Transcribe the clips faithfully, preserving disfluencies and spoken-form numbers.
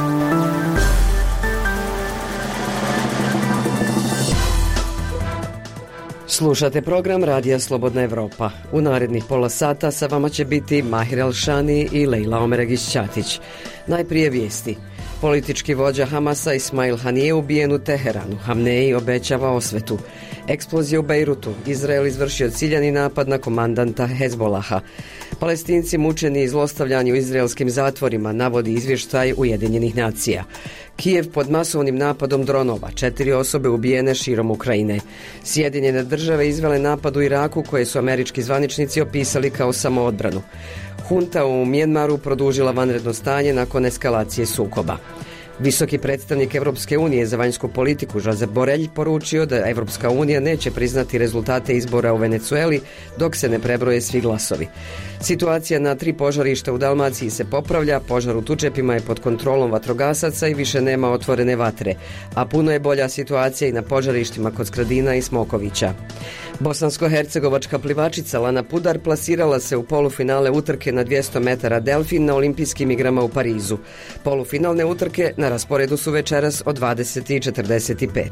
Slušate program Radija Slobodna Evropa. U narednih pola sata sa vama će biti Mahir Elšani i Lejla Omeregić-Ćatić. Najprije vijesti. Politički vođa Hamasa Ismail Hanije ubijen u Teheranu. Hamneji obećava osvetu. Eksplozija u Bejrutu. Izrael izvršio ciljani napad na komandanta Hezbolaha. Palestinci mučeni i zlostavljani u izraelskim zatvorima, navodi izvještaj Ujedinjenih nacija. Kijev pod masovnim napadom dronova. Četiri osobe ubijene širom Ukrajine. Sjedinjene države izvele napad u Iraku koje su američki zvaničnici opisali kao samoodbranu. Hunta u Mjenmaru produžila vanredno stanje nakon eskalacije sukoba. Visoki predstavnik Evropske unije za vanjsku politiku Josep Borrell poručio da Evropska unija neće priznati rezultate izbora u Venecueli dok se ne prebroje svi glasovi. Situacija na tri požarišta u Dalmaciji se popravlja, požar u Tučepima je pod kontrolom vatrogasaca i više nema otvorene vatre, a puno je bolja situacija i na požarištima kod Skradina i Smokovića. Bosansko-hercegovačka plivačica Lana Pudar plasirala se u polufinale utrke na dvjesto metara delfin na olimpijskim igrama u Parizu. Polufinalne utrke na rasporedu su večeras od dvadeset i četrdeset pet.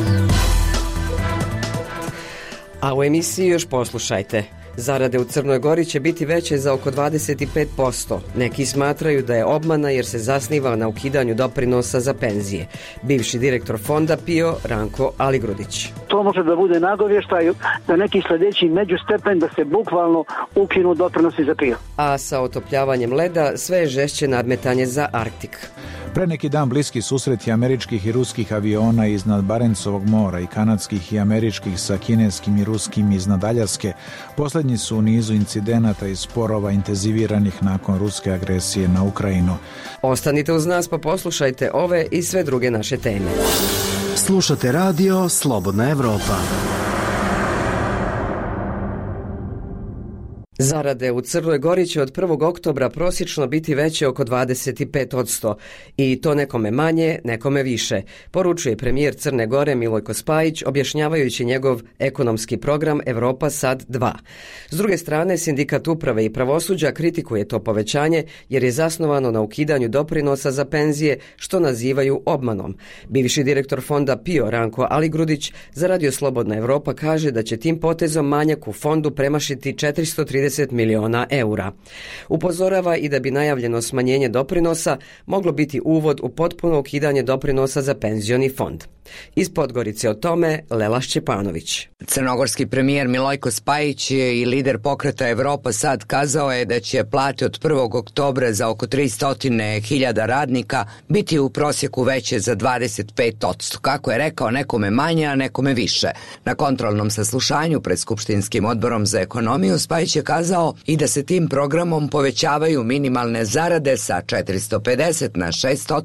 A u emisiji još poslušajte. Zarade u Crnoj Gori će biti veće za oko dvadeset pet posto. Neki smatraju da je obmana jer se zasniva na ukidanju doprinosa za penzije. Bivši direktor fonda PIO Ranko Aligrudić. To može da bude nagovještaj da neki sljedeći međustepen da se bukvalno ukinu doprinosi za PIO. A sa otopljavanjem leda sve je žešće nadmetanje za Arktik. Pre neki dan bliski susreti američkih i ruskih aviona iznad Barencovog mora i kanadskih i američkih sa kineskim i ruskim iznad Aljaske posljednji su u nizu incidenata i sporova intenziviranih nakon ruske agresije na Ukrajinu. Ostanite uz nas pa poslušajte ove i sve druge naše teme. Slušate radio Slobodna Evropa. Zarade u Crnoj Gori će od prvog oktobra prosječno biti veće oko dvadeset pet posto i to nekome manje, nekome više, poručuje premijer Crne Gore Milojko Spajić objašnjavajući njegov ekonomski program Evropa Sad dva. S druge strane, Sindikat uprave i pravosuđa kritikuje to povećanje jer je zasnovano na ukidanju doprinosa za penzije što nazivaju obmanom. Bivši direktor fonda PIO Ranko Aligrudić za Radio Slobodna Evropa kaže da će tim potezom manjak u fondu premašiti četiristo trideset miliona eura. Upozorava i da bi najavljeno smanjenje doprinosa moglo biti uvod u potpuno ukidanje doprinosa za penzioni fond. Iz Podgorice o tome Lela Šćepanović. Crnogorski premijer Milojko Spajić i lider pokreta Evropa Sad kazao je da će plate od prvog oktobra za oko tristo hiljada radnika biti u prosjeku veće za dvadeset pet posto. Kako je rekao, nekome manje, a nekome više. Na kontrolnom saslušanju pred Skupštinskim odborom za ekonomiju Spajić je kazao i da se tim programom povećavaju minimalne zarade sa četiristo pedeset na šesto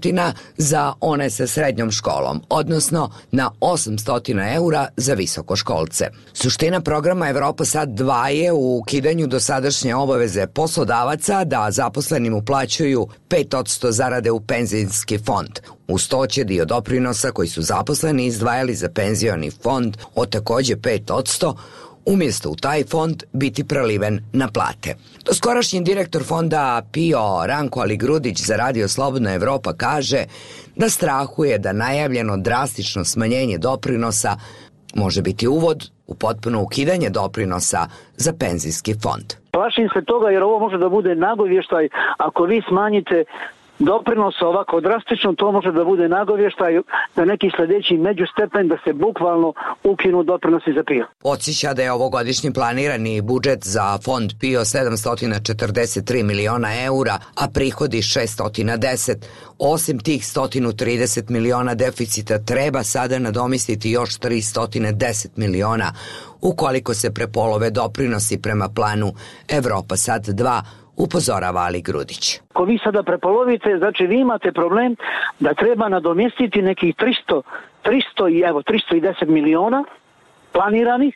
za one sa srednjom školom, odnosno na osamsto eura za visokoškolce. Suština programa Evropa Sad dva je u ukidanju dosadašnje obaveze poslodavaca da zaposlenim uplaćuju pet posto zarade u penzijski fond. Uz to će dio doprinosa koji su zaposleni izdvajali za penzioni fond od takođe pet posto umjesto u taj fond biti preliven na plate. Doskorašnji direktor fonda PIO Ranko Aligrudić za Radio Slobodna Evropa kaže da strahuje da najavljeno drastično smanjenje doprinosa može biti uvod u potpuno ukidanje doprinosa za penzijski fond. Plašim se toga jer ovo može da bude nagovještaj ako vi smanjite doprinos ovako drastično, to može da bude nagovještaj da neki sljedeći međustepen da se bukvalno ukinu doprinosi za PIO. Podsjeća da je ovogodišnji planirani budžet za fond PIO sedamsto četrdeset tri miliona eura, a prihodi šesto deset. Osim tih sto trideset miliona deficita treba sada nadomestiti još tristo deset miliona ukoliko se prepolove doprinosi prema planu Evropa Sad dva, upozorava Aligrudić. Ako vi sada prepolovite, znači vi imate problem da treba nadomjestiti nekih tristo, tristo i evo tristo deset miliona planiranih,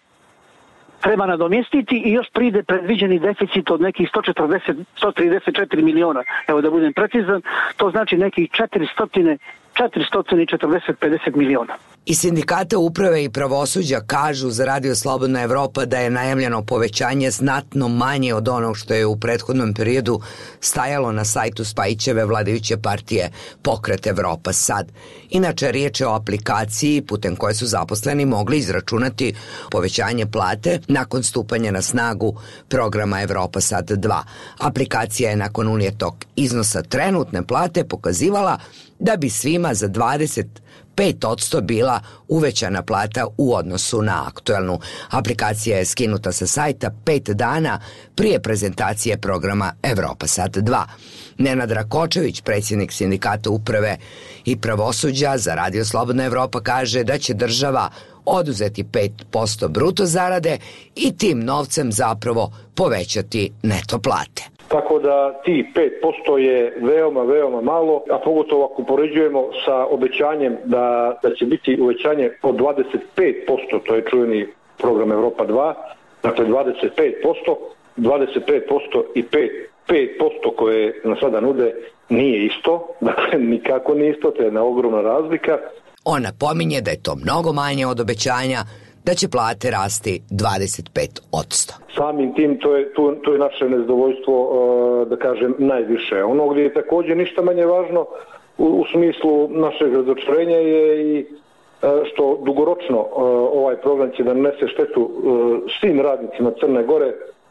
treba nadomjestiti i još pride predviđeni deficit od nekih sto četrdeset, sto trideset četiri miliona. Evo da budem precizan, to znači nekih četiristo četrdeset pedeset miliona. Iz sindikata uprave i pravosuđa kažu za Radio Slobodna Evropa da je najavljeno povećanje znatno manje od onog što je u prethodnom periodu stajalo na sajtu Spajićeve vladajuće partije Pokret Evropa sad. Inače, riječ je o aplikaciji putem koje su zaposleni mogli izračunati povećanje plate nakon stupanja na snagu programa Evropa sad dva. Aplikacija je nakon unijetog iznosa trenutne plate pokazivala da bi svima za dvadeset pet posto bila uvećana plata u odnosu na aktuelnu. Aplikacija je skinuta sa sajta pet dana prije prezentacije programa Evropa sad dva. Nenad Rakočević, predsjednik sindikata uprave i pravosuđa za Radio Slobodna Evropa, kaže da će država oduzeti pet posto bruto zarade i tim novcem zapravo povećati neto plate. Tako da ti pet posto je veoma, veoma malo, a pogotovo ako poređujemo sa obećanjem da, da će biti uvećanje od dvadeset pet posto, to je čuveni program Evropa dva, dakle dvadeset pet posto, dvadeset pet posto i pet posto koje na sada nude nije isto, dakle nikako nije isto, to je jedna ogromna razlika. Ona pominje da je to mnogo manje od obećanja, da će plate rasti dvadeset pet posto. Samim tim to je, to, to je naše nezadovoljstvo, da kažem, najviše. Ono gdje je također ništa manje važno u, u smislu našeg razočarenja je i što dugoročno ovaj program će da nanese štetu svim radnicima Crne Gore.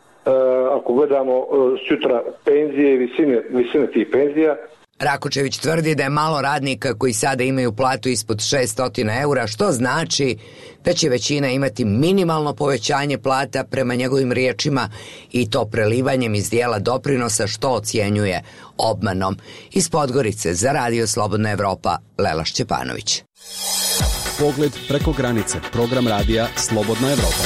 Ako gledamo sutra penzije i visine, visine tih penzija. Rakočević tvrdi da je malo radnika koji sada imaju platu ispod šesto eura, što znači da će većina imati minimalno povećanje plata prema njegovim riječima i to prelivanjem iz dijela doprinosa, što ocjenjuje obmanom. Iz Podgorice za Radio Slobodna Evropa, Lela Šćepanović. Pogled preko granice, program radija Slobodna Evropa.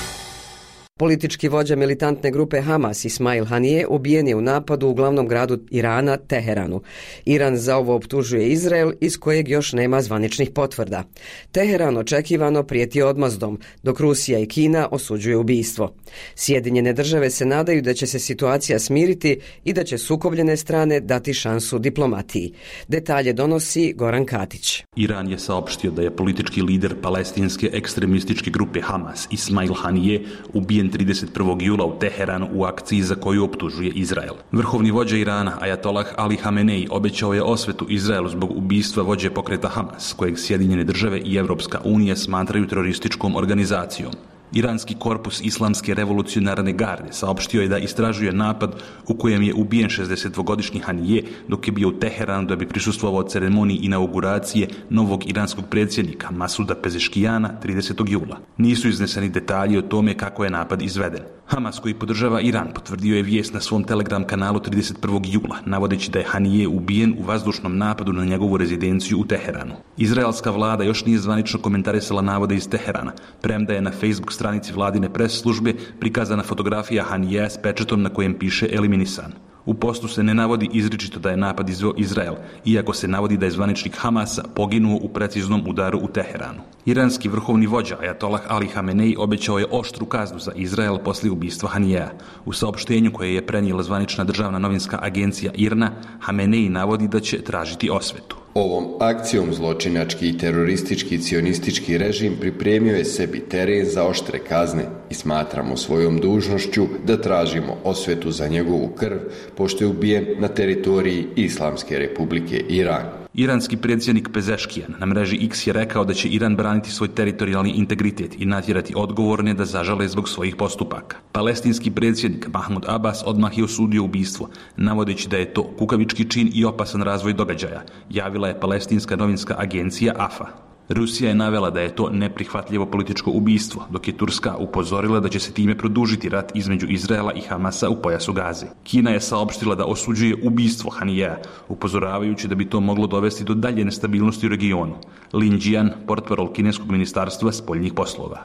Politički vođa militantne grupe Hamas Ismail Hanije ubijen je u napadu u glavnom gradu Irana, Teheranu. Iran za ovo optužuje Izrael, iz kojeg još nema zvaničnih potvrda. Teheran očekivano prijeti odmazdom, dok Rusija i Kina osuđuje ubistvo. Sjedinjene države se nadaju da će se situacija smiriti i da će sukobljene strane dati šansu diplomatiji. Detalje donosi Goran Katić. Iran je saopštio da je politički lider palestinske ekstremističke grupe Hamas Ismail Hanije ubijen trideset prvog jula u Teheranu u akciji za koju optužuje Izrael. Vrhovni vođa Irana, Ajatolah Ali Hamenei, obećao je osvetu Izraelu zbog ubistva vođe pokreta Hamas, kojeg Sjedinjene države i Evropska unija smatraju terorističkom organizacijom. Iranski korpus Islamske revolucionarne garde saopštio je da istražuje napad u kojem je ubijen šezdesetdvogodišnji Hanije dok je bio u Teheranu da bi prisustvovao ceremoniji inauguracije novog iranskog predsjednika Masuda Pezeškijana tridesetog jula. Nisu izneseni detalji o tome kako je napad izveden. Hamas, koji podržava Iran, potvrdio je vijest na svom Telegram kanalu trideset prvog jula, navodeći da je Hanije ubijen u vazdušnom napadu na njegovu rezidenciju u Teheranu. Izraelska vlada još nije zvanično komentarisala navode iz Teherana, premda je na Facebook stranici vladine pres službe prikazana fotografija Hanije s pečetom na kojem piše eliminisan. U postu se ne navodi izričito da je napad izveo Izrael, iako se navodi da je zvaničnik Hamasa poginuo u preciznom udaru u Teheranu. Iranski vrhovni vođa Ajatolah Ali Hamenei obećao je oštru kaznu za Izrael poslije ubistva Hanijeja. U saopštenju koje je prenijela zvanična državna novinska agencija I R N A, Hamenei navodi da će tražiti osvetu. Ovom akcijom zločinački i teroristički cionistički režim pripremio je sebi teren za oštre kazne i smatramo svojom dužnošću da tražimo osvetu za njegovu krv, pošto je ubijen na teritoriji Islamske republike Iran. Iranski predsjednik Pezeškijan na mreži X je rekao da će Iran braniti svoj teritorijalni integritet i natjerati odgovorne da zažale zbog svojih postupaka. Palestinski predsjednik Mahmud Abbas odmah je osudio ubistvo, navodeći da je to kukavički čin i opasan razvoj događaja, javila je palestinska novinska agencija A F A. Rusija je navela da je to neprihvatljivo političko ubistvo, dok je Turska upozorila da će se time produžiti rat između Izraela i Hamasa u pojasu Gaze. Kina je saopštila da osuđuje ubistvo Hanijeja, upozoravajući da bi to moglo dovesti do dalje nestabilnosti u regionu. Lin Jian, portparol kineskog ministarstva spoljnih poslova.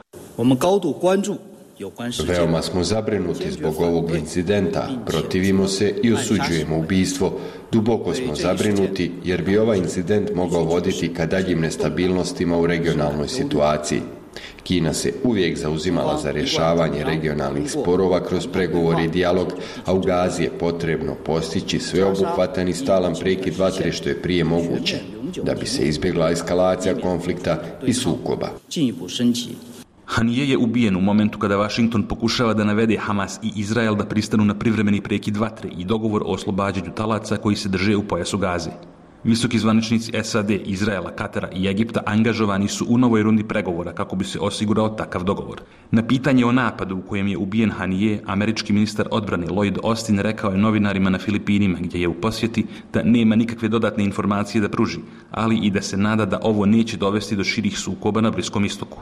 Veoma smo zabrinuti zbog ovog incidenta, protivimo se i osuđujemo ubistvo. Duboko smo zabrinuti jer bi ovaj incident mogao voditi ka daljim nestabilnostima u regionalnoj situaciji. Kina se uvijek zauzimala za rješavanje regionalnih sporova kroz pregovor i dijalog, a u Gazi je potrebno postići sveobuhvatan i stalan prekid vatre što je prije moguće. da bi se izbjegla eskalacija konflikta i sukoba. Hanije je ubijen u momentu kada Washington pokušava da navede Hamas i Izrael da pristanu na privremeni prekid vatre i dogovor o oslobađanju talaca koji se drže u pojasu Gaze. Visoki zvaničnici S A D, Izraela, Katara i Egipta angažovani su u novoj rundi pregovora kako bi se osigurao takav dogovor. Na pitanje o napadu u kojem je ubijen Hanije, američki ministar odbrane Lloyd Austin rekao je novinarima na Filipinima, gdje je u posjeti, da nema nikakve dodatne informacije da pruži, ali i da se nada da ovo neće dovesti do širih sukoba na Bliskom istoku.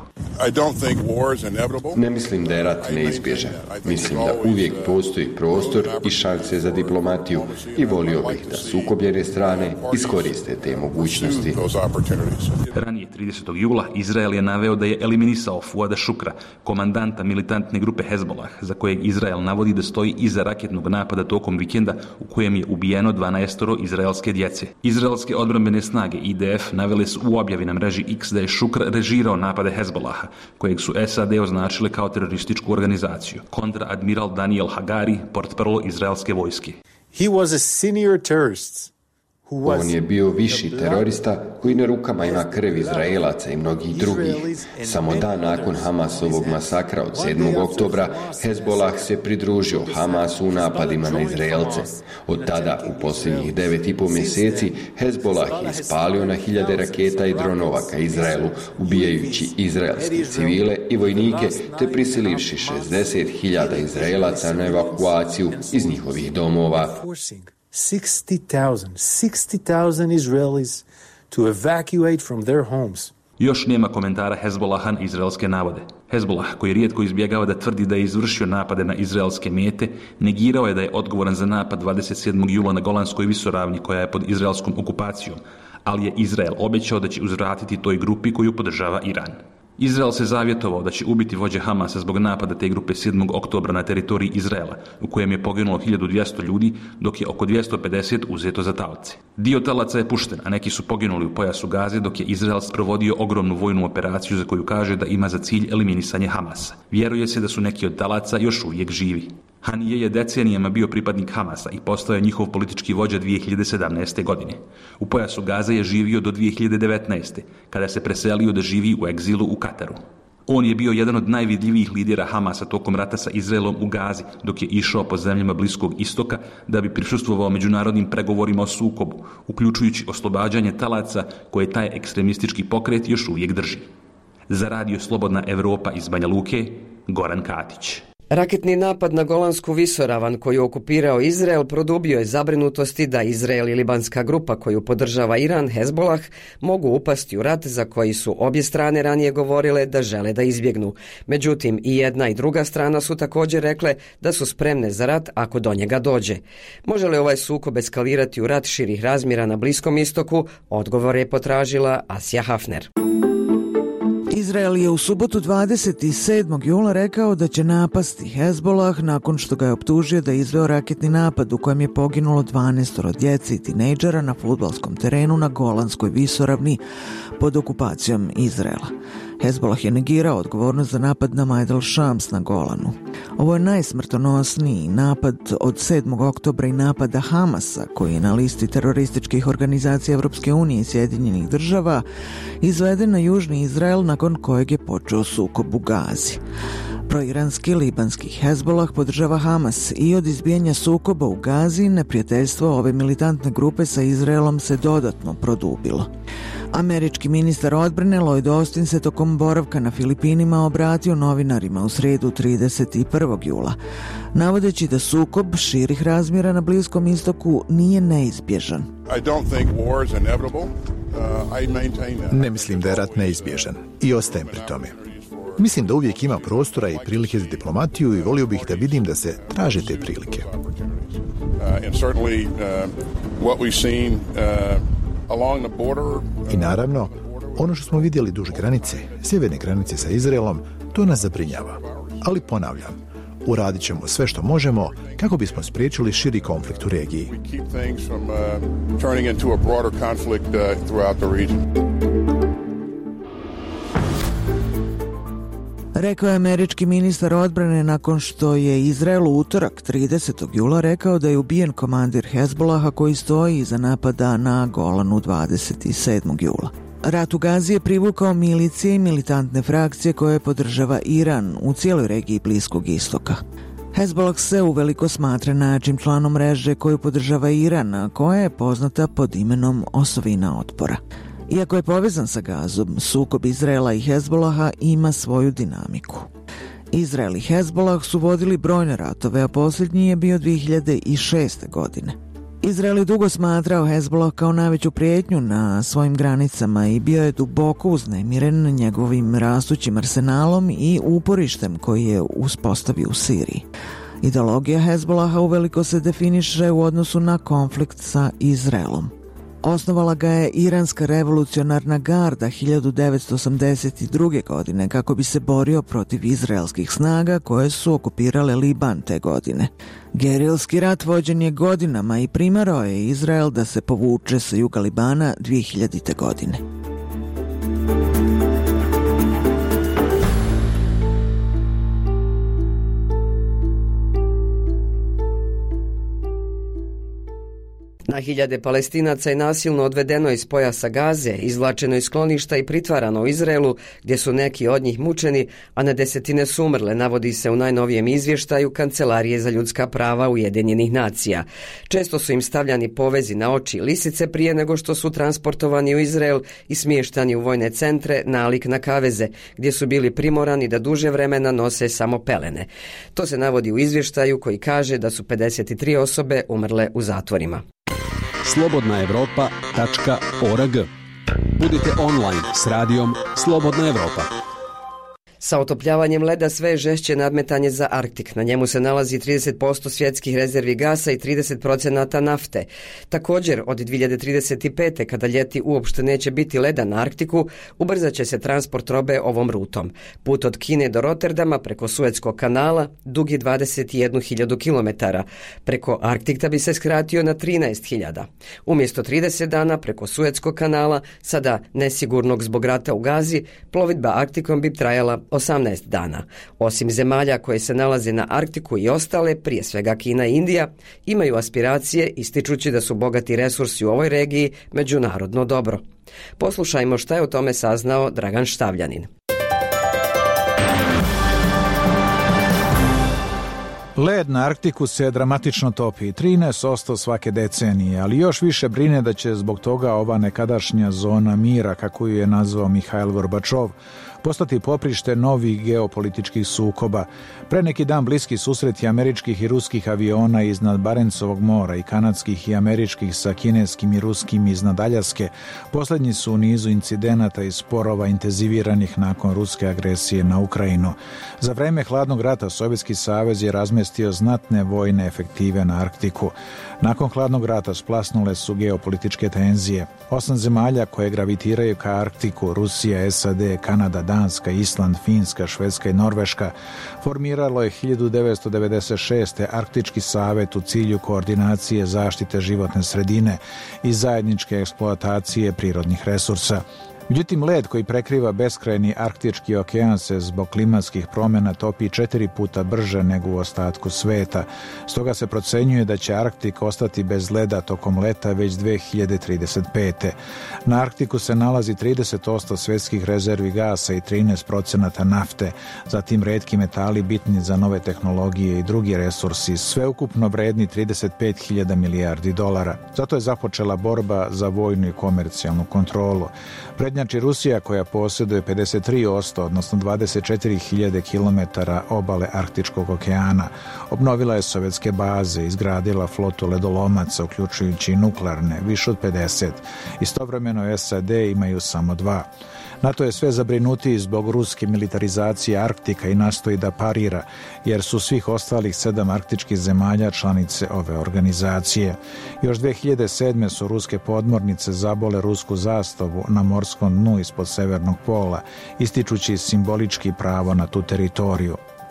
Ne mislim da je rat neizbježan. Mislim da uvijek postoji prostor i šanse za diplomatiju i volio bih da sukobljene strane iskoriste te mogućnosti. Ranije, tridesetog jula, Izrael je naveo da je eliminisao Fuada Šukra, komandanta militantne grupe Hezbollah, za kojeg Izrael navodi da stoji iza raketnog napada tokom vikenda u kojem je ubijeno dvanaestoro izraelske djece. Izraelske odbrambene snage I D F navele su u objavi na mreži X da je Šukr režirao napade Hezbollaha, kojeg su S A D označile kao terorističku organizaciju. Kontraadmiral Daniel Hagari, portparol izraelske vojske. He was a senior terrorist. On je bio viši terorista koji na rukama ima krv Izraelaca i mnogih drugih. Samo dan nakon Hamasovog masakra od sedmog oktobra, Hezbollah se pridružio Hamasu u napadima na Izraelce. Od tada, u posljednjih devet i pol mjeseci, Hezbollah je ispalio na hiljade raketa i dronova ka Izraelu, ubijajući izraelske civile i vojnike, te prisilivši šezdeset hiljada Izraelaca na evakuaciju iz njihovih domova. sixty thousand, sixty thousand Israelis to evacuate from their homes. Još nema komentara Hezbollaha na izraelske navode. Hezbollah, koji rijetko izbjegava da tvrdi da je izvršio napade na izraelske mete, negirao je da je odgovoran za napad dvadeset sedmog jula na Golanskoj visoravni koja je pod izraelskom okupacijom, ali je Izrael obećao da će uzvratiti toj grupi koju podržava Iran. Izrael se zavjetovao da će ubiti vođe Hamasa zbog napada te grupe sedmog oktobra na teritoriji Izraela, u kojem je poginulo hiljadu dvjesto ljudi, dok je oko dvjesto pedeset uzeto za taoce. Dio talaca je pušten, a neki su poginuli u pojasu Gaze, dok je Izrael sprovodio ogromnu vojnu operaciju za koju kaže da ima za cilj eliminisanje Hamasa. Vjeruje se da su neki od talaca još uvijek živi. Hanije je decenijama bio pripadnik Hamasa i postao je njihov politički vođa dvije hiljade sedamnaeste. godine. U pojasu Gaze je živio do dvije hiljade devetnaeste. kada se preselio da živi u egzilu u Kataru. On je bio jedan od najvidljivijih lidera Hamasa tokom rata sa Izraelom u Gazi, dok je išao po zemljama Bliskog istoka da bi prisustvovao međunarodnim pregovorima o sukobu, uključujući oslobađanje talaca koje taj ekstremistički pokret još uvijek drži. Za radio Slobodna Evropa iz Banja Luke, Goran Katić. Raketni napad na Golansku visoravan koju je okupirao Izrael produbio je zabrinutosti da Izrael i libanska grupa koju podržava Iran, Hezbollah, mogu upasti u rat za koji su obje strane ranije govorile da žele da izbjegnu. Međutim, i jedna i druga strana su također rekle da su spremne za rat ako do njega dođe. Može li ovaj sukob eskalirati u rat širih razmjera na Bliskom istoku? Odgovor je potražila Asja Hafner. Izrael je u subotu dvadeset sedmog jula rekao da će napasti Hezbollah nakon što ga je optužio da je izveo raketni napad u kojem je poginulo dvanaestoro djece i tinejdžera na fudbalskom terenu na Golanskoj visoravni pod okupacijom Izraela. Hezbollah je negirao odgovornost za napad na Majdal Shams na Golanu. Ovo je najsmrtonosniji napad od sedmog oktobra i napada Hamasa, koji je na listi terorističkih organizacija Europske unije i Sjedinjenih država, izveden na južni Izrael nakon kojeg je počeo sukob u Gazi. Proiranski libanski Hezbollah podržava Hamas i od izbijanja sukoba u Gazi neprijateljstvo ove militantne grupe sa Izraelom se dodatno produbilo. Američki ministar odbrane Lloyd Austin se tokom boravka na Filipinima obratio novinarima u srijedu trideset prvog jula, navodeći da sukob širih razmjera na Bliskom istoku nije neizbježan. Ne mislim da je rat neizbježan i ostajem pri tome. Mislim da uvijek ima prostora i prilike za diplomatiju i volio bih da vidim da se traže te prilike. I naravno, ono što smo vidjeli duž granice, sjeverne granice sa Izraelom, to nas zabrinjava. Ali ponavljam, uradit ćemo sve što možemo kako bismo spriječili širi konflikt u regiji. rekao je američki ministar odbrane nakon što je Izrael u utorak tridesetog jula rekao da je ubijen komandir Hezbolaha koji stoji iza napada na Golanu dvadeset sedmog jula. Rat u Gazi je privukao milicije i militantne frakcije koje podržava Iran u cijeloj regiji Bliskog istoka. Hezbolah se uveliko smatra najjačim članom mreže koju podržava Iran, a koja je poznata pod imenom osovina otpora. Iako je povezan sa Gazom, sukob Izraela i Hezbolaha ima svoju dinamiku. Izrael i Hezbolah su vodili brojne ratove, a posljednji je bio dvije hiljade šeste. godine. Izrael je dugo smatrao Hezbolah kao najveću prijetnju na svojim granicama i bio je duboko uznemiren njegovim rastućim arsenalom i uporištem koji je uspostavio u Siriji. Ideologija Hezbolaha uveliko se definiše u odnosu na konflikt sa Izraelom. Osnovala ga je Iranska revolucionarna garda hiljadu devetsto osamdeset druge. godine kako bi se borio protiv izraelskih snaga koje su okupirale Liban te godine. Gerilski rat vođen je godinama i primarao je Izrael da se povuče sa juga Libana dvije hiljadite. godine. Na hiljade Palestinaca je nasilno odvedeno iz pojasa Gaze, izvlačeno iz skloništa i pritvarano u Izraelu, gdje su neki od njih mučeni, a na desetine su umrle, navodi se u najnovijem izvještaju Kancelarije za ljudska prava Ujedinjenih nacija. Često su im stavljani povezi na oči i lisice prije nego što su transportovani u Izrael i smještani u vojne centre nalik na kaveze, gdje su bili primorani da duže vremena nose samo pelene. To se navodi u izvještaju koji kaže da su pedeset tri osobe umrle u zatvorima. slobodna evropa tačka org. Budite online s radijom Slobodna Evropa. Sa otopljavanjem leda sve je žešće nadmetanje za Arktik. Na njemu se nalazi trideset posto svjetskih rezervi gasa i trideset posto nafte. Također, od dvije hiljade trideset pete. kada ljeti uopšte neće biti leda na Arktiku, ubrzat će se transport robe ovom rutom. Put od Kine do Rotterdama preko Suetskog kanala dug je dvadeset jednu hiljadu kilometara. Preko Arktikta bi se skratio na trinaest hiljada. Umjesto trideset dana preko Suetskog kanala, sada nesigurnog zbog rata u Gazi, plovidba Arktikom bi trajala osamnaest dana. Osim zemalja koje se nalaze na Arktiku i ostale, prije svega Kina i Indija, imaju aspiracije ističući da su bogati resursi u ovoj regiji međunarodno dobro. Poslušajmo šta je o tome saznao Dragan Štavljanin. Led na Arktiku se dramatično topi, trinaest posto svake decenije, ali još više brine da će zbog toga ova nekadašnja zona mira, kako ju je nazvao Mihail Gorbačov, postati poprište novih geopolitičkih sukoba. Pre neki dan bliski susreti američkih i ruskih aviona iznad Barencovog mora i kanadskih i američkih sa kineskim i ruskim iznad Aljaske posljednji su u nizu incidenata i sporova intenziviranih nakon ruske agresije na Ukrajinu. Za vreme hladnog rata Sovjetski savez je razmestio znatne vojne efektive na Arktiku. Nakon hladnog rata splasnule su geopolitičke tenzije. Osam zemalja koje gravitiraju ka Arktiku, Rusija, S A D, Kanada, Danska, Island, Finska, Švedska i Norveška, formiralo je hiljadu devetsto devedeset šeste. Arktički savet u cilju koordinacije zaštite životne sredine i zajedničke eksploatacije prirodnih resursa. Međutim, led koji prekriva beskrajni Arktički okean se zbog klimatskih promjena topi četiri puta brže nego u ostatku sveta. Stoga se procenjuje da će Arktik ostati bez leda tokom leta već dvije hiljade trideset pete. Na Arktiku se nalazi trideset posto svjetskih rezervi gasa i trinaest posto nafte, zatim retki metali bitni za nove tehnologije i drugi resursi, sveukupno vredni trideset pet hiljada milijardi dolara. Zato je započela borba za vojnu i komercijalnu kontrolu. Prednjači Rusija koja posjeduje pedeset tri posto, odnosno dvadeset četiri hiljade kilometara obale Arktičkog okeana. Obnovila je sovjetske baze, izgradila flotu ledolomaca, uključujući i nuklearne, više od pedeset. Istovremeno S A D imaju samo dva. NATO je sve zabrinutiji zbog ruske militarizacije Arktika i nastoji da parira, jer su svih ostalih sedam arktičkih zemalja članice ove organizacije. Još dvije hiljade sedme. su ruske podmornice zabole rusku zastavu na morskom dnu ispod severnog pola, ističući simbolički pravo na tu teritoriju.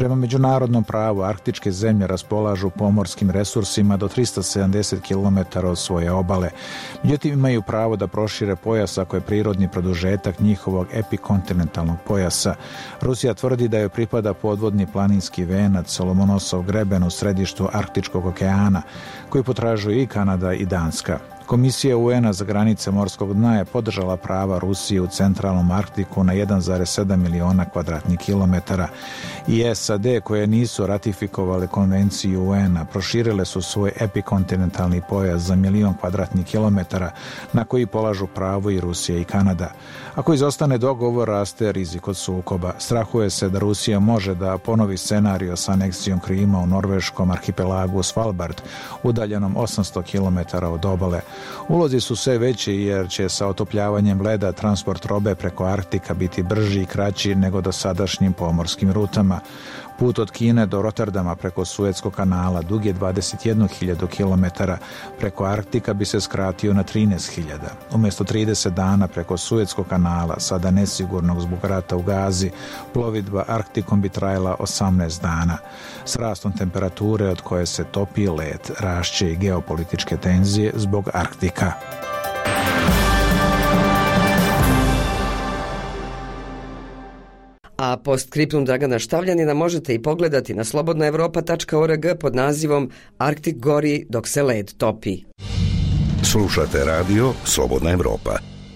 Prema međunarodnom pravu, arktičke zemlje raspolažu pomorskim resursima do trista sedamdeset kilometara od svoje obale. Međutim, imaju pravo da prošire pojas ako je prirodni produžetak njihovog epikontinentalnog pojasa. Rusija tvrdi da joj pripada podvodni planinski venac Solomonosov greben u središtu Arktičkog okeana, koji potražuju i Kanada i Danska. Komisija U N-a za granice morskog dna je podržala prava Rusije u centralnom Arktiku na jedan zarez sedam miliona kvadratnih kilometara i S A D, koje nisu ratifikovale konvenciju U N-a, proširile su svoj epikontinentalni pojas za milion kvadratnih kilometara na koji polažu pravo i Rusija i Kanada. Ako izostane dogovor, raste rizik od sukoba. Strahuje se da Rusija može da ponovi scenario sa aneksijom Krima u norveškom arhipelagu Svalbard, udaljenom osamsto kilometara od obale. Ulozi su sve veći jer će sa otopljavanjem leda transport robe preko Arktika biti brži i kraći nego do sadašnjim pomorskim rutama. Put od Kine do Rotterdama preko Suetskog kanala dug je dvadeset jednu hiljadu kilometara, preko Arktika bi se skratio na trinaest hiljada. Umjesto trideset dana preko Suetskog kanala, sada nesigurnog zbog rata u Gazi, plovidba Arktikom bi trajala osamnaest dana. S rastom temperature od koje se topi led, rašće i geopolitičke tenzije zbog Arktika. A postskriptum Dragana Štavljanina možete i pogledati na slobodna evropa tačka org pod nazivom Arktik gori dok se led topi. Slušate radio Slobodna Evropa.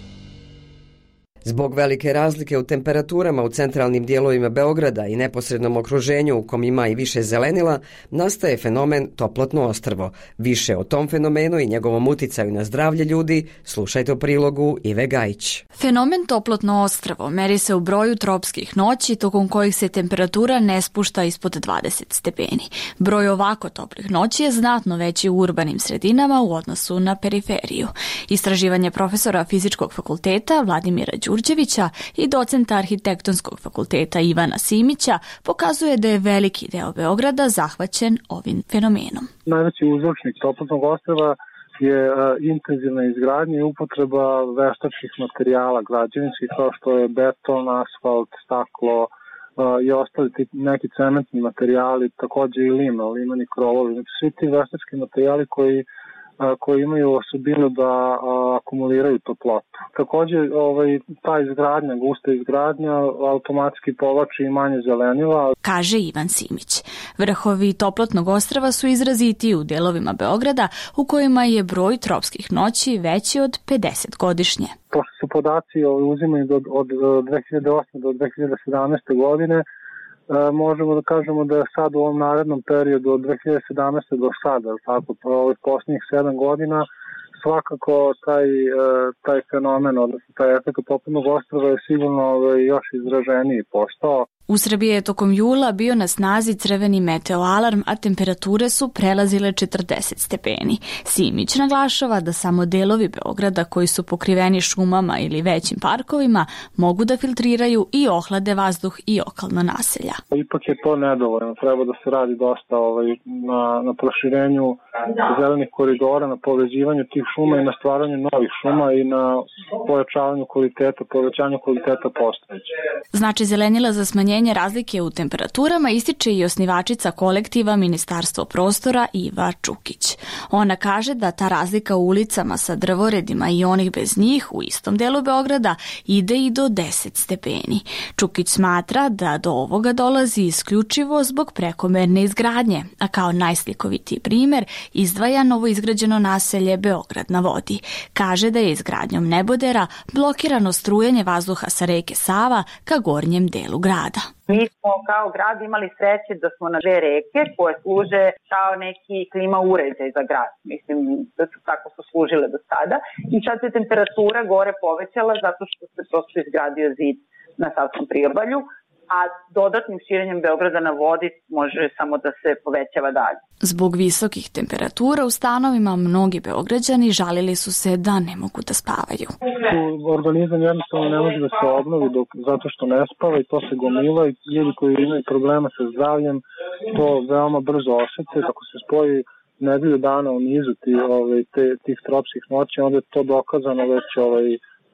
Zbog velike razlike u temperaturama u centralnim dijelovima Beograda i neposrednom okruženju u kom ima i više zelenila, nastaje fenomen toplotno ostrvo. Više o tom fenomenu i njegovom uticaju na zdravlje ljudi slušajte u prilogu Ive Gajić. Fenomen toplotno ostrvo meri se u broju tropskih noći tokom kojih se temperatura ne spušta ispod dvadeset stepeni. Broj ovako toplih noći je znatno veći u urbanim sredinama u odnosu na periferiju. Istraživanje profesora Fizičkog fakulteta Vladimira Đurđevića i docenta Arhitektonskog fakulteta Ivana Simića pokazuje da je veliki deo Beograda zahvaćen ovim fenomenom. Najveći uzročnik toplotnog ostrva je uh, intenzivna izgradnja i upotreba veštačkih materijala građevinskih kao što je beton, asfalt, staklo uh, i ostali tip, neki cementni materijali, također i lima, limani krovovi. Znači, svi ti veštački materijali koji koji imaju osobinu da a, akumuliraju toplotu. Također, ovaj, ta izgradnja, gusta izgradnja, automatski povlači i manje zelenila. Kaže Ivan Simić. Vrhovi toplotnog ostrva su izrazitiji u delovima Beograda u kojima je broj tropskih noći veći od pedeset godišnje. Pošto su podaci uzimani od, od dve hiljade osme do dve hiljade sedamnaeste godine, E, možemo da kažemo da je sad u ovom narednom periodu od dve hiljade sedamnaeste do sada, tako, ovih posljednjih sedam godina, svakako taj, taj fenomen, odnosno taj efekt toplotnog ostrva je sigurno još izraženiji postao. U Srbiji je tokom jula bio na snazi crveni meteoalarm, a temperature su prelazile četrdeset stepeni. Simić naglašava da samo delovi Beograda koji su pokriveni šumama ili većim parkovima mogu da filtriraju i ohlade vazduh i okolna naselja. Ipak je to nedovoljno. Treba da se radi dosta ovaj, na, na proširenju zelenih koridora, na povezivanju tih šuma i na stvaranju novih šuma i na pojačavanju kvaliteta, povećanju kvaliteta postojećih. Znači zelenila za smanjenje razlike u temperaturama ističe i osnivačica kolektiva Ministarstvo prostora Iva Čukić. Ona kaže da ta razlika u ulicama sa drvoredima i onih bez njih u istom delu Beograda ide i do deset stepeni. Čukić smatra da do ovoga dolazi isključivo zbog prekomerne izgradnje, a kao najslikovitiji primjer izdvaja novoizgrađeno naselje Beograd na vodi. Kaže da je izgradnjom nebodera blokirano strujanje vazduha sa reke Sava ka gornjem delu grada. Mi smo kao grad imali sreće da smo na dve reke koje služe kao neki klima uređaj za grad. Mislim da su tako su služile do sada. I sad se temperatura gore povećala zato što se prosto izgradio zid na Savskom priobalju, a dodatnim širenjem Beograda na vodi može samo da se povećava dalje. Zbog visokih temperatura u stanovima mnogi Beograđani žalili su se da ne mogu da spavaju. Organizam jednostavno ne može da se obnovi dok, zato što ne spava i to se gomila i ljudi koji imaju problema sa zdravljem to veoma brzo osjete. Ako se spoji nedelju dana u nizu ti, ovaj, te, tih tropskih noći, onda je to dokazano već ovaj,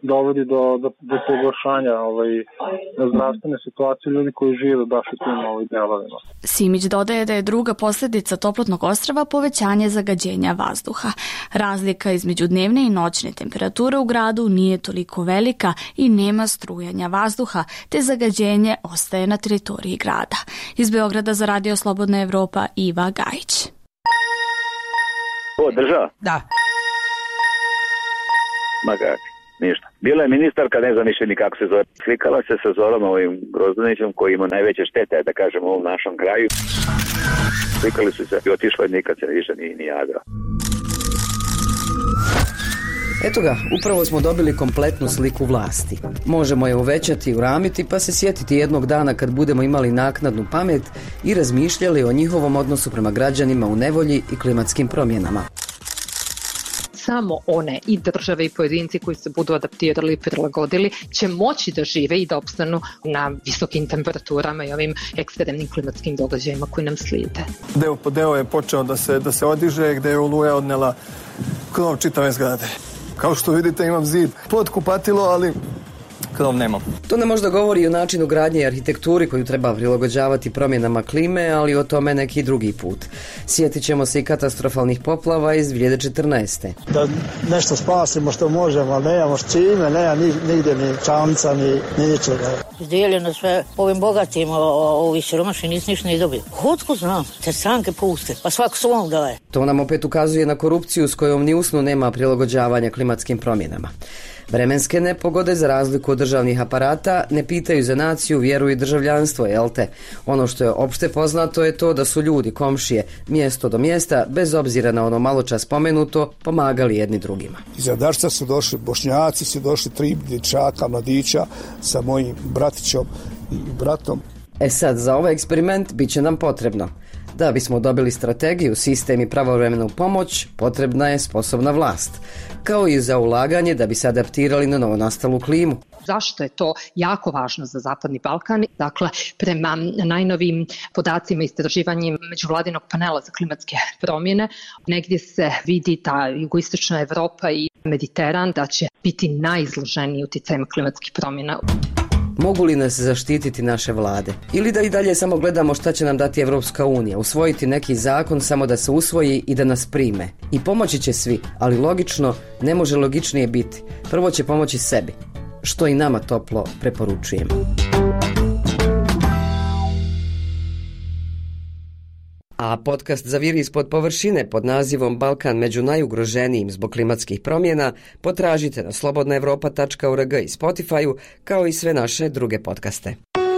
dovodi do, do, do pogoršanja ovaj, zdravstvene situacije ljudi koji žive baš u tim ovim delovima. Simić dodaje da je druga posljedica toplotnog ostrva povećanje zagađenja vazduha. Razlika između dnevne i noćne temperature u gradu nije toliko velika i nema strujanja vazduha, te zagađenje ostaje na teritoriji grada. Iz Beograda za Radio Slobodna Evropa, Iva Gajić. O, država? Da. Ma kako, ništa. Bila je ministarka, ne znam više ni kako se zove. Slikala se sa Zorom ovim Grozdanićem koji ima najveće štete, da kažem, u ovom našem kraju. Slikali su se i otišla i nikad se više ni, ni jadrao. Eto ga, upravo smo dobili kompletnu sliku vlasti. Možemo je uvećati, uramiti pa se sjetiti jednog dana kad budemo imali naknadnu pamet i razmišljali o njihovom odnosu prema građanima u nevolji i klimatskim promjenama. Samo one i države i pojedinci koji se budu adaptirali i prilagodili će moći da žive i da opstanu na visokim temperaturama i ovim ekstremnim klimatskim događajima koji nam slijede. Deo po deo je počeo da se, da se odiže, gde je oluja odnela krov čitave zgrade. Kao što vidite imam zid pod kupatilo, ali krov nemam. To nam možda govori o načinu gradnje i arhitekturi koju treba prilagođavati promjenama klime, ali o tome neki drugi put. Sjetit ćemo se i katastrofalnih poplava iz dvije hiljade četrnaeste. Da nešto spasimo što možemo, ali nemamo s čime, nema nigdje ni čamca, ni, ni ničega. Izdijeljeno sve ovim bogatim, ovi siromašni nisu ništa ni dobili. Otko znam, te stranke puste, pa svako svom daje. To nam opet ukazuje na korupciju s kojom ni usnu nema prilagođavanja klimatskim promjenama. Vremenske nepogode, za razliku od državnih aparata, ne pitaju za naciju, vjeru i državljanstvo, jel te? Ono što je opšte poznato je to da su ljudi, komšije, mjesto do mjesta, bez obzira na ono malo čas spomenuto, pomagali jedni drugima. Iza Dašca su došli Bošnjaci, su došli tri dječaka, mladića sa mojim bratićom i bratom. E sad, za ovaj eksperiment bit će nam potrebno. Da bismo dobili strategiju, sistem i pravovremenu pomoć, potrebna je sposobna vlast. Kao i za ulaganje da bi se adaptirali na novonastalu klimu. Zašto je to jako važno za Zapadni Balkan? Dakle, prema najnovim podacima istraživanjem međuvladinog panela za klimatske promjene, negdje se vidi da jugoistočna Evropa i Mediteran da će biti najizloženiji uticajem klimatskih promjena. Mogu li nas zaštititi naše vlade? Ili da i dalje samo gledamo šta će nam dati Evropska unija, usvojiti neki zakon samo da se usvoji i da nas prime? I pomoći će svi, ali logično ne može logičnije biti. Prvo će pomoći sebi, što i nama toplo preporučujem. A podcast zaviri ispod površine pod nazivom Balkan među najugroženijim zbog klimatskih promjena potražite na slobodna evropa tačka org i Spotify-u, kao i sve naše druge podcaste.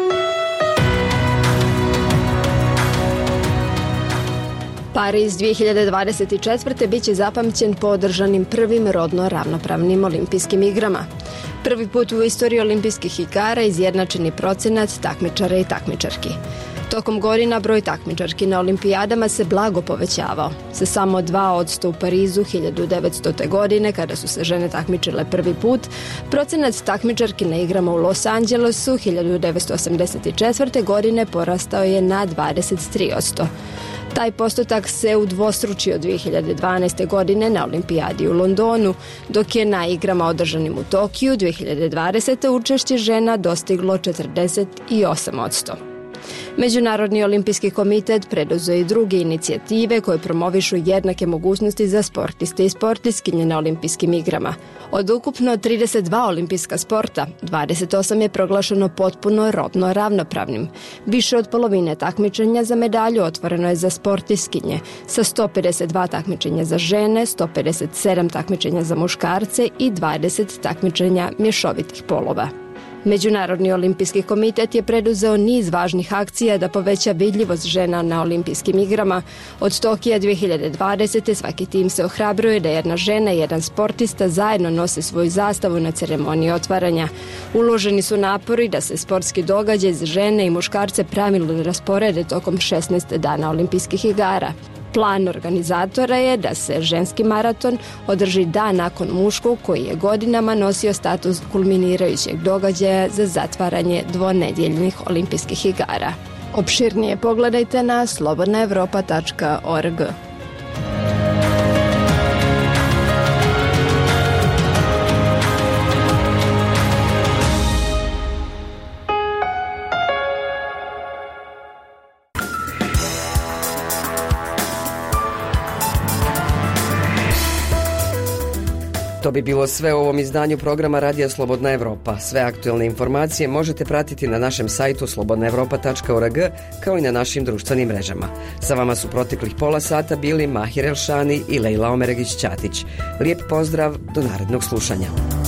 Pariz dvije hiljade dvadeset četvrte bit će zapamćen po održanim prvim rodno ravnopravnim olimpijskim igrama. Prvi put u istoriji olimpijskih igara izjednačeni procenat takmičara i takmičarki. Tokom godina broj takmičarki na olimpijadama se blago povećavao. Sa samo dva odsto u Parizu hiljadu devetstote. godine, kada su se žene takmičile prvi put, procenat takmičarki na igrama u Los Angelesu hiljadu devetsto osamdeset četvrte. godine porastao je na dvadeset tri odsto. Taj postotak se udvostručio dvije hiljade dvanaeste. godine na olimpijadi u Londonu, dok je na igrama održanim u Tokiju dvije hiljade dvadesete. učešće žena dostiglo četrdeset osam odsto. Međunarodni olimpijski komitet preduzeo i druge inicijative koje promovišu jednake mogućnosti za sportiste i sportistkinje na olimpijskim igrama. Od ukupno trideset dva olimpijska sporta, dvadeset osam je proglašeno potpuno rodno ravnopravnim. Više od polovine takmičenja za medalju otvoreno je za sportistkinje, sa sto pedeset dva takmičenja za žene, sto pedeset sedam takmičenja za muškarce i dvadeset takmičenja mješovitih polova. Međunarodni olimpijski komitet je preduzeo niz važnih akcija da poveća vidljivost žena na olimpijskim igrama. Od Tokija dvije hiljade dvadesete. svaki tim se ohrabruje da jedna žena i jedan sportista zajedno nose svoju zastavu na ceremoniji otvaranja. Uloženi su napori da se sportski događaj za žene i muškarce pravilno rasporede tokom šesnaest dana olimpijskih igara. Plan organizatora je da se ženski maraton održi dan nakon muškog, koji je godinama nosio status kulminirajućeg događaja za zatvaranje dvonedjeljnih olimpijskih igara. Opširnije pogledajte na slobodna evropa tačka org. To bi bilo sve u ovom izdanju programa Radija Slobodna Evropa. Sve aktuelne informacije možete pratiti na našem sajtu slobodna evropa tačka org kao i na našim društvenim mrežama. Sa vama su proteklih pola sata bili Mahir Elšani i Lejla Omeregić-Ćatić. Lijep pozdrav, do narednog slušanja.